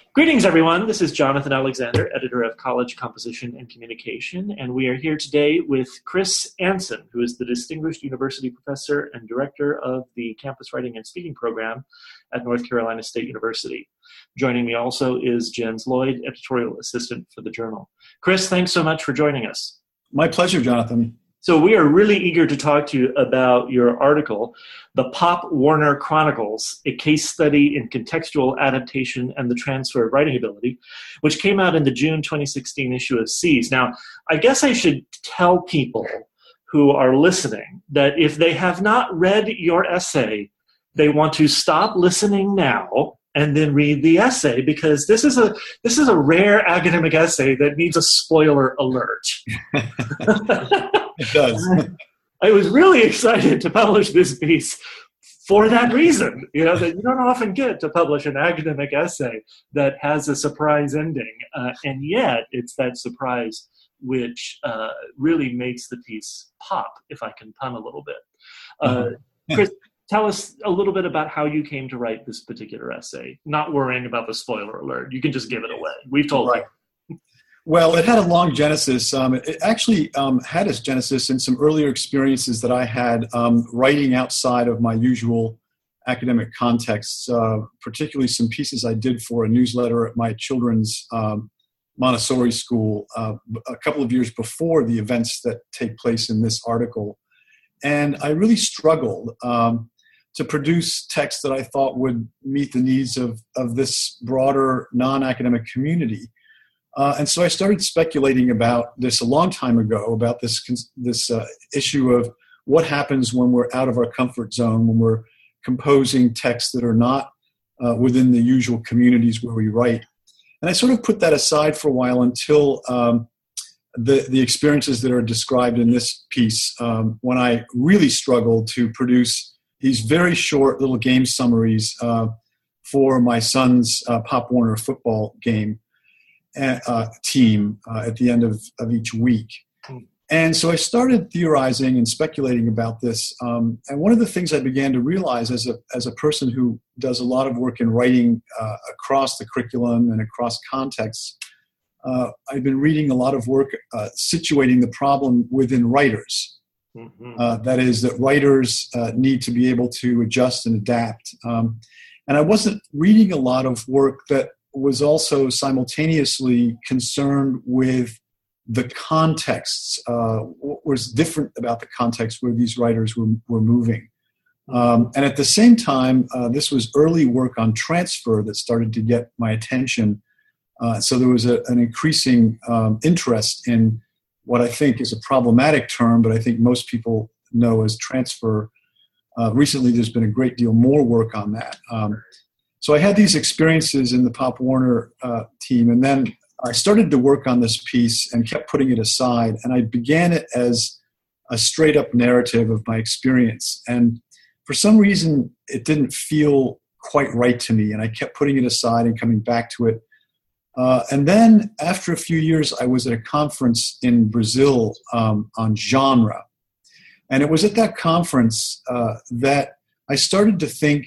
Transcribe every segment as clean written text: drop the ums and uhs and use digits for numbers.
Greetings, everyone. This is Jonathan Alexander, editor of College Composition and Communication, and we are here today with Chris Anson, who is the Distinguished University Professor and Director of the Campus Writing and Speaking Program at North Carolina State University. Joining me also is Jens Lloyd, Editorial Assistant for the Journal. Chris, thanks so much for joining us. My pleasure, Jonathan. So we are really eager to talk to you about your article, The Pop Warner Chronicles, a case study in contextual adaptation and the transfer of writing ability, which came out in the June 2016 issue of Seize. Now, I guess I should tell people who are listening that if they have not read your essay, they want to stop listening now and then read the essay, because this is a rare academic essay that needs a spoiler alert. It does. I was really excited to publish this piece for that reason, that you don't often get to publish an academic essay that has a surprise ending, and yet it's that surprise which really makes the piece pop, if I can pun a little bit. Chris, tell us a little bit about how you came to write this particular essay, not worrying about the spoiler alert. You can just give it away. We've told you. Well, it had a long genesis. It actually had its genesis in some earlier experiences that I had writing outside of my usual academic contexts, particularly some pieces I did for a newsletter at my children's Montessori school a couple of years before the events that take place in this article. And I really struggled to produce text that I thought would meet the needs of this broader non-academic community. And so I started speculating about this a long time ago, about this issue of what happens when we're out of our comfort zone, when we're composing texts that are not within the usual communities where we write. And I sort of put that aside for a while until the experiences that are described in this piece, when I really struggled to produce these very short little game summaries for my son's Pop Warner football game team at the end of each week. And so I started theorizing and speculating about this. And one of the things I began to realize as a person who does a lot of work in writing across the curriculum and across contexts, I've been reading a lot of work situating the problem within writers. Mm-hmm. That is, that writers need to be able to adjust and adapt. And I wasn't reading a lot of work that was also simultaneously concerned with the contexts, what was different about the context where these writers were moving. And at the same time, this was early work on transfer that started to get my attention. So there was an increasing interest in what I think is a problematic term, but I think most people know as transfer. Recently, there's been a great deal more work on that. So I had these experiences in the Pop Warner team, and then I started to work on this piece and kept putting it aside. And I began it as a straight-up narrative of my experience. And for some reason, it didn't feel quite right to me, and I kept putting it aside and coming back to it. And then after a few years, I was at a conference in Brazil on genre. And it was at that conference that I started to think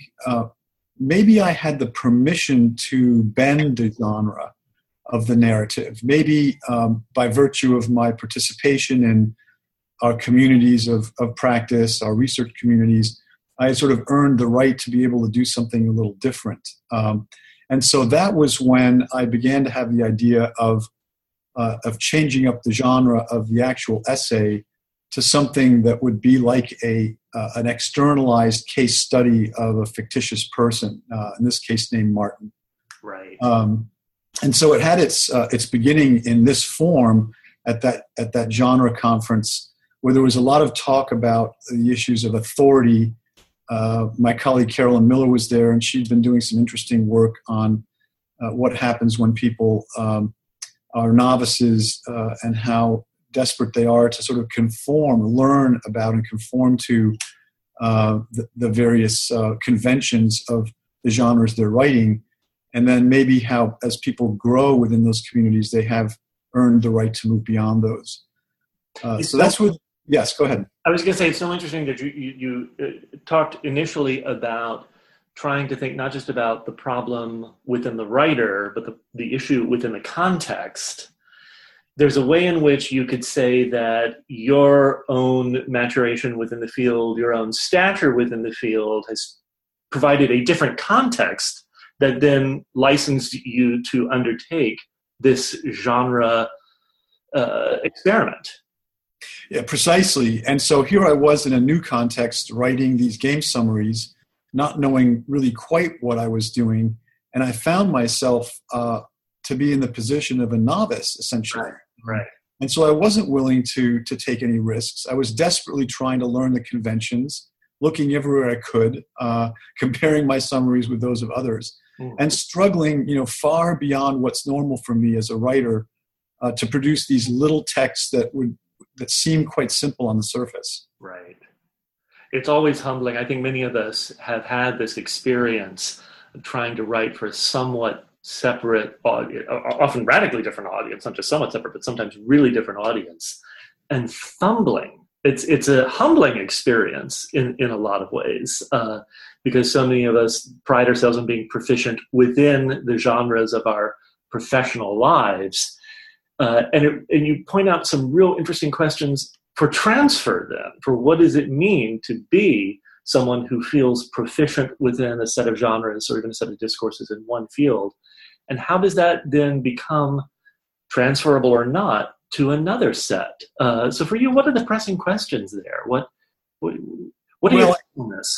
maybe I had the permission to bend the genre of the narrative. Maybe by virtue of my participation in our communities of practice, our research communities, I had sort of earned the right to be able to do something a little different. And so that was when I began to have the idea of changing up the genre of the actual essay to something that would be like an externalized case study of a fictitious person, in this case named Martin. Right. And so it had its beginning in this form at that genre conference, where there was a lot of talk about the issues of authority. My colleague Carolyn Miller was there, and she'd been doing some interesting work on what happens when people are novices and how desperate they are to sort of learn about and conform to the various conventions of the genres they're writing, and then maybe how, as people grow within those communities, they have earned the right to move beyond those. So that's what. Yes, go ahead. I was going to say, it's so interesting that you talked initially about trying to think not just about the problem within the writer, but the issue within the context, there's a way in which you could say that your own maturation within the field, your own stature within the field has provided a different context that then licensed you to undertake this genre experiment. Yeah, precisely. And so here I was in a new context writing these game summaries, not knowing really quite what I was doing. And I found myself to be in the position of a novice, essentially. Right. And so I wasn't willing to take any risks. I was desperately trying to learn the conventions, looking everywhere I could, comparing my summaries with those of others, and struggling, far beyond what's normal for me as a writer to produce these little texts that seem quite simple on the surface. Right. It's always humbling. I think many of us have had this experience of trying to write for a somewhat separate audience, often radically different audience, not just somewhat separate, but sometimes really different audience, and fumbling. It's a humbling experience in a lot of ways, because so many of us pride ourselves on being proficient within the genres of our professional lives. And you point out some real interesting questions for transfer then, for what does it mean to be someone who feels proficient within a set of genres or even a set of discourses in one field, and how does that then become transferable or not to another set? So for you, what are the pressing questions there? What are you on this?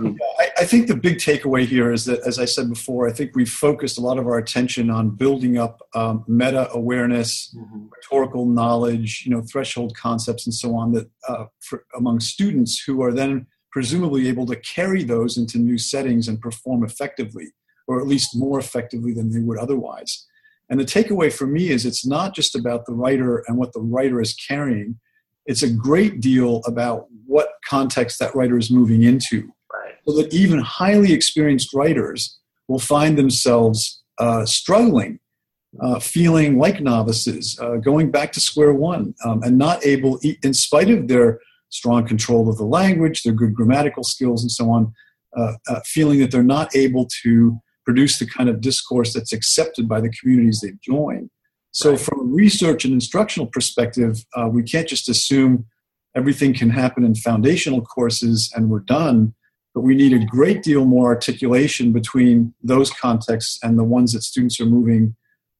I think the big takeaway here is that, as I said before, I think we've focused a lot of our attention on building up meta-awareness, rhetorical knowledge, threshold concepts, and so on, that among students who are then presumably able to carry those into new settings and perform effectively, or at least more effectively than they would otherwise. And the takeaway for me is it's not just about the writer and what the writer is carrying. It's a great deal about what context that writer is moving into. Right. So that even highly experienced writers will find themselves struggling, feeling like novices, going back to square one, and not able, in spite of their strong control of the language, their good grammatical skills and so on, feeling that they're not able to produce the kind of discourse that's accepted by the communities they've joined. So from a research and instructional perspective, we can't just assume everything can happen in foundational courses and we're done, but we need a great deal more articulation between those contexts and the ones that students are moving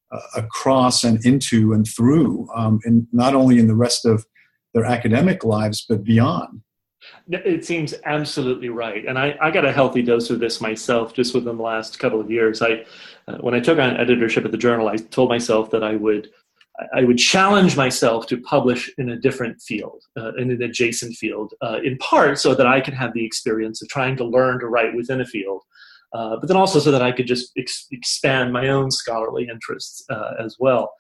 across and into and through, and not only in the rest of their academic lives, but beyond. It seems absolutely right. And I got a healthy dose of this myself just within the last couple of years. When I took on editorship at the Journal, I told myself that I would challenge myself to publish in a different field, in an adjacent field, in part so that I could have the experience of trying to learn to write within a field, but then also so that I could just expand my own scholarly interests as well.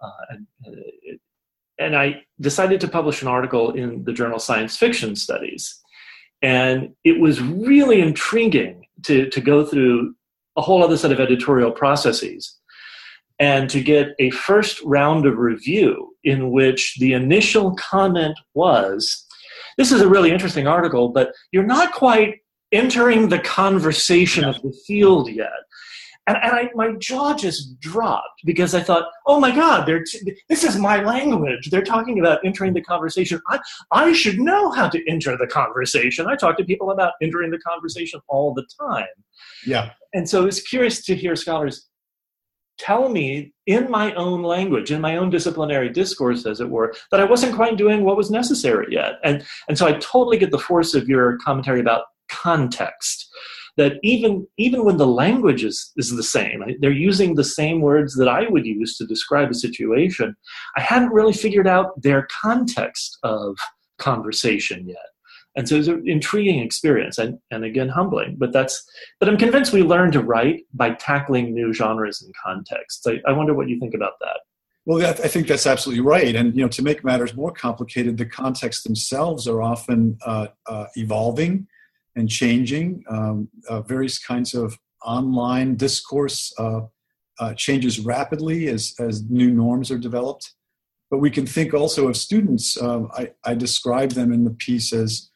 And I decided to publish an article in the journal Science Fiction Studies. And it was really intriguing to go through a whole other set of editorial processes and to get a first round of review in which the initial comment was, this is a really interesting article, but you're not quite entering the conversation of the field yet. And my jaw just dropped because I thought, oh my God, this is my language. They're talking about entering the conversation. I should know how to enter the conversation. I talk to people about entering the conversation all the time. Yeah. And so I was curious to hear scholars tell me in my own language, in my own disciplinary discourse, as it were, that I wasn't quite doing what was necessary yet. And so I totally get the force of your commentary about context. That even when the language is the same, they're using the same words that I would use to describe a situation, I hadn't really figured out their context of conversation yet. And so it was an intriguing experience and again, humbling. But I'm convinced we learn to write by tackling new genres and contexts. I wonder what you think about that. Well, I think that's absolutely right. And, to make matters more complicated, the contexts themselves are often evolving and changing. Various kinds of online discourse changes rapidly as new norms are developed. But we can think also of students. I describe them in the piece as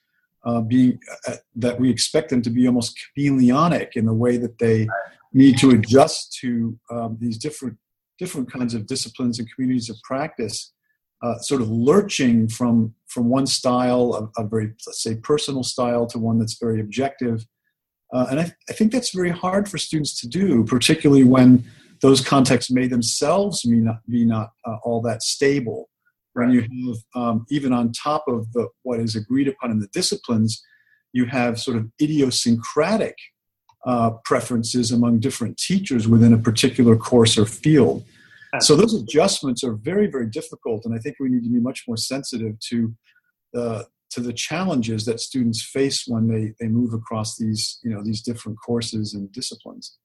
that we expect them to be almost chameleonic in the way that they need to adjust to these different kinds of disciplines and communities of practice, sort of lurching from one style, a very, let's say, personal style, to one that's very objective. And I think that's very hard for students to do, particularly when those contexts may themselves be not all that stable. When you have, even on top of what is agreed upon in the disciplines, you have sort of idiosyncratic preferences among different teachers within a particular course or field. So those adjustments are very, very difficult, and I think we need to be much more sensitive to the challenges that students face when they move across these different courses and disciplines.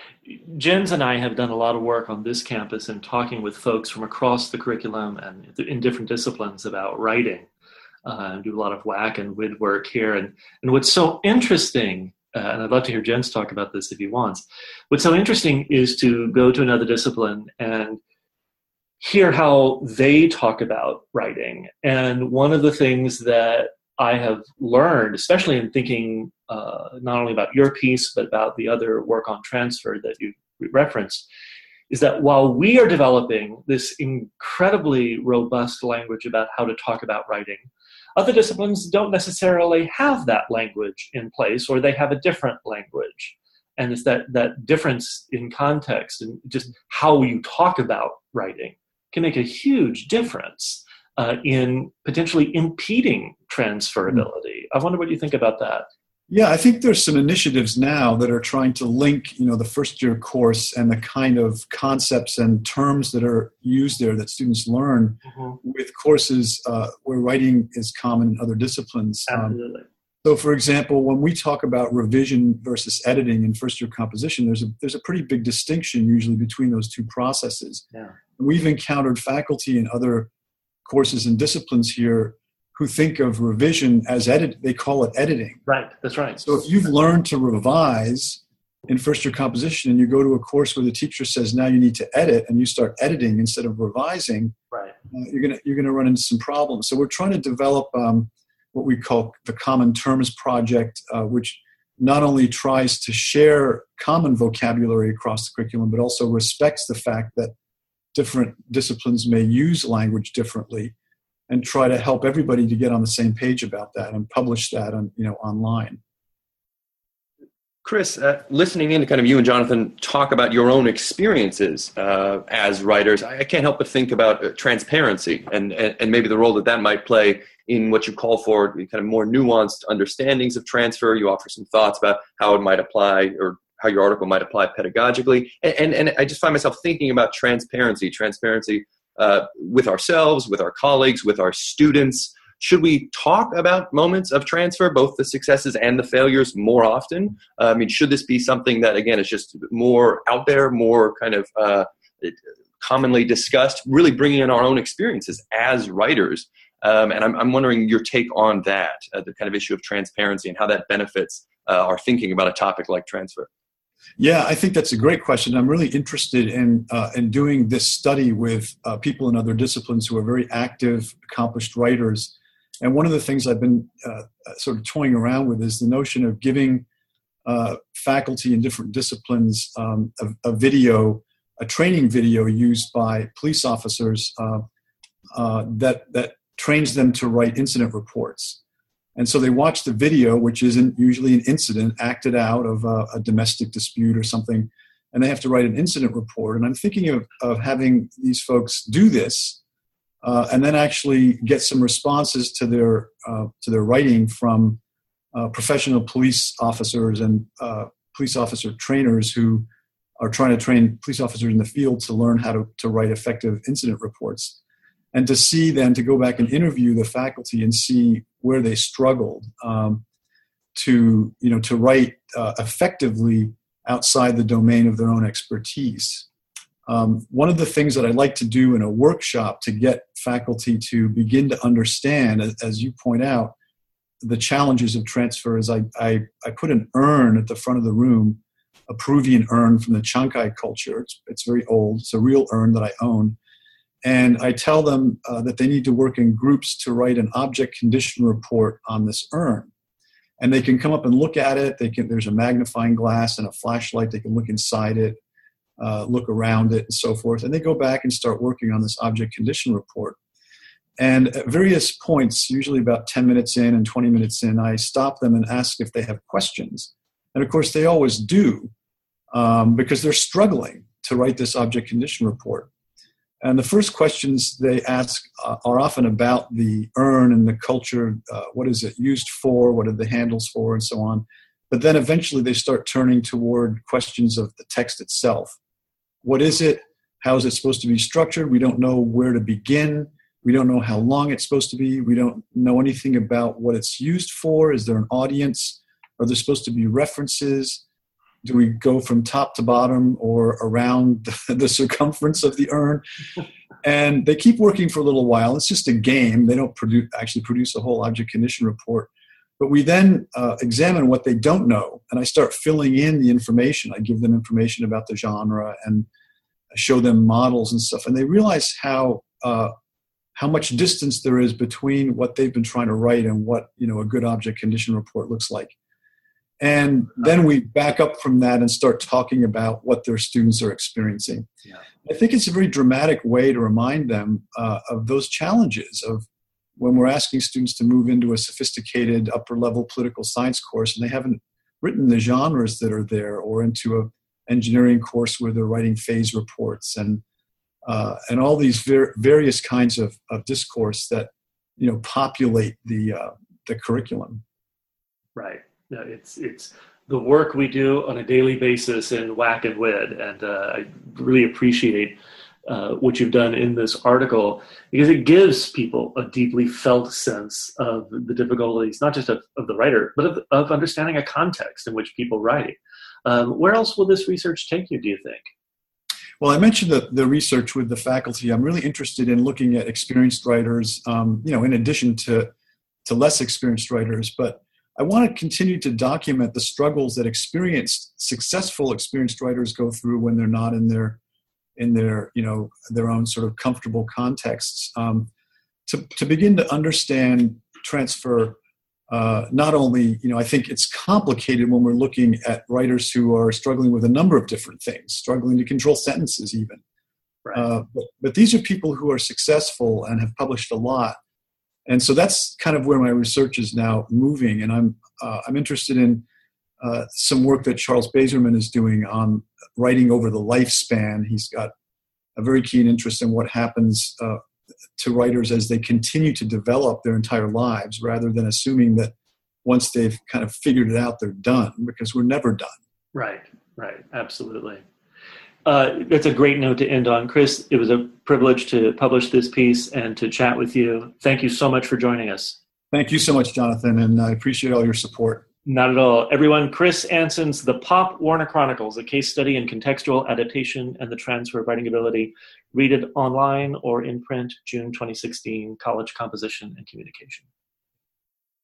Jens and I have done a lot of work on this campus and talking with folks from across the curriculum and in different disciplines about writing. Do a lot of WAC and WID work here. And what's so interesting, and I'd love to hear Jens talk about this if he wants, what's so interesting is to go to another discipline and hear how they talk about writing. And one of the things that I have learned, especially in thinking not only about your piece, but about the other work on transfer that you referenced, is that while we are developing this incredibly robust language about how to talk about writing, other disciplines don't necessarily have that language in place, or they have a different language. And it's that difference in context and just how you talk about writing can make a huge difference in potentially impeding transferability. I wonder what you think about that. Yeah, I think there's some initiatives now that are trying to link, the first year course and the kind of concepts and terms that are used there that students learn with courses where writing is common in other disciplines. Absolutely. So, for example, when we talk about revision versus editing in first year composition, there's a pretty big distinction usually between those two processes. Yeah. And we've encountered faculty in other courses and disciplines here who think of revision as they call it editing. Right, that's right. So if you've learned to revise in first year composition and you go to a course where the teacher says now you need to edit and you start editing instead of revising, right, you're gonna run into some problems. So we're trying to develop what we call the Common Terms Project, which not only tries to share common vocabulary across the curriculum, but also respects the fact that different disciplines may use language differently, and try to help everybody to get on the same page about that and publish that on, online. Chris, listening in to kind of you and Jonathan talk about your own experiences as writers, I can't help but think about transparency and maybe the role that might play in what you call for kind of more nuanced understandings of transfer. You offer some thoughts about how it might apply, or how your article might apply pedagogically. And I just find myself thinking about transparency with ourselves, with our colleagues, with our students. Should we talk about moments of transfer, both the successes and the failures, more often? Should this be something that, again, is just more out there, more kind of commonly discussed, really bringing in our own experiences as writers? And I'm wondering your take on that, the kind of issue of transparency and how that benefits our thinking about a topic like transfer. Yeah, I think that's a great question. I'm really interested in doing this study with people in other disciplines who are very active, accomplished writers. And one of the things I've been sort of toying around with is the notion of giving faculty in different disciplines a training video used by police officers that trains them to write incident reports. And so they watch the video, which isn't usually an incident acted out of a domestic dispute or something, and they have to write an incident report. And I'm thinking of having these folks do this and then actually get some responses to their writing from professional police officers and police officer trainers who are trying to train police officers in the field to learn how to write effective incident reports. And to go back and interview the faculty and see where they struggled to write effectively outside the domain of their own expertise. One of the things that I'd like to do in a workshop to get faculty to begin to understand, as you point out, the challenges of transfer is I put an urn at the front of the room, a Peruvian urn from the Chancay culture. It's very old. It's a real urn that I own. And I tell them that they need to work in groups to write an object condition report on this urn. and they can come up and look at it. There's a magnifying glass and a flashlight. They can look inside it, look around it, and so forth. And they go back and start working on this object condition report. And at various points, usually about 10 minutes in and 20 minutes in, I stop them and ask if they have questions. And of course, they always do, because they're struggling to write this object condition report. And the first questions they ask are often about the urn and the culture. What is it used for? What are the handles for? And so on. But then eventually they start turning toward questions of the text itself. What is it? How is it supposed to be structured? We don't know where to begin. We don't know how long it's supposed to be. We don't know anything about what it's used for. Is there an audience? Are there supposed to be references? Do we go from top to bottom or around the circumference of the urn? And they keep working for a little while. It's just a game. They don't actually produce a whole object condition report. But we then examine what they don't know, and I start filling in the information. I give them information about the genre and show them models and stuff. And they realize how much distance there is between what they've been trying to write and what, a good object condition report looks like. And then we back up from that and start talking about what their students are experiencing. Yeah. I think it's a very dramatic way to remind them of those challenges of when we're asking students to move into a sophisticated upper-level political science course and they haven't written the genres that are there, or into an engineering course where they're writing phase reports and all these various kinds of discourse that populate the curriculum. Right. No, it's the work we do on a daily basis in WAC and WID, and I really appreciate what you've done in this article, because it gives people a deeply felt sense of the difficulties, not just of the writer, but of understanding a context in which people write. Where else will this research take you, do you think? Well, I mentioned the research with the faculty. I'm really interested in looking at experienced writers, in addition to less experienced writers, but I want to continue to document the struggles that successful experienced writers go through when they're not in their their own sort of comfortable contexts, to begin to understand transfer. Not only, I think it's complicated when we're looking at writers who are struggling with a number of different things, struggling to control sentences even. Right. But these are people who are successful and have published a lot. And so that's kind of where my research is now moving. And I'm interested in some work that Charles Bazerman is doing on writing over the lifespan. He's got a very keen interest in what happens to writers as they continue to develop their entire lives, rather than assuming that once they've kind of figured it out, they're done, because we're never done. Right, absolutely. That's a great note to end on. Chris, it was a privilege to publish this piece and to chat with you. Thank you so much for joining us. Thank you so much, Jonathan, and I appreciate all your support. Not at all. Everyone, Chris Anson's The Pop Warner Chronicles, a case study in contextual adaptation and the transfer of writing ability. Read it online or in print, June 2016, College Composition and Communication.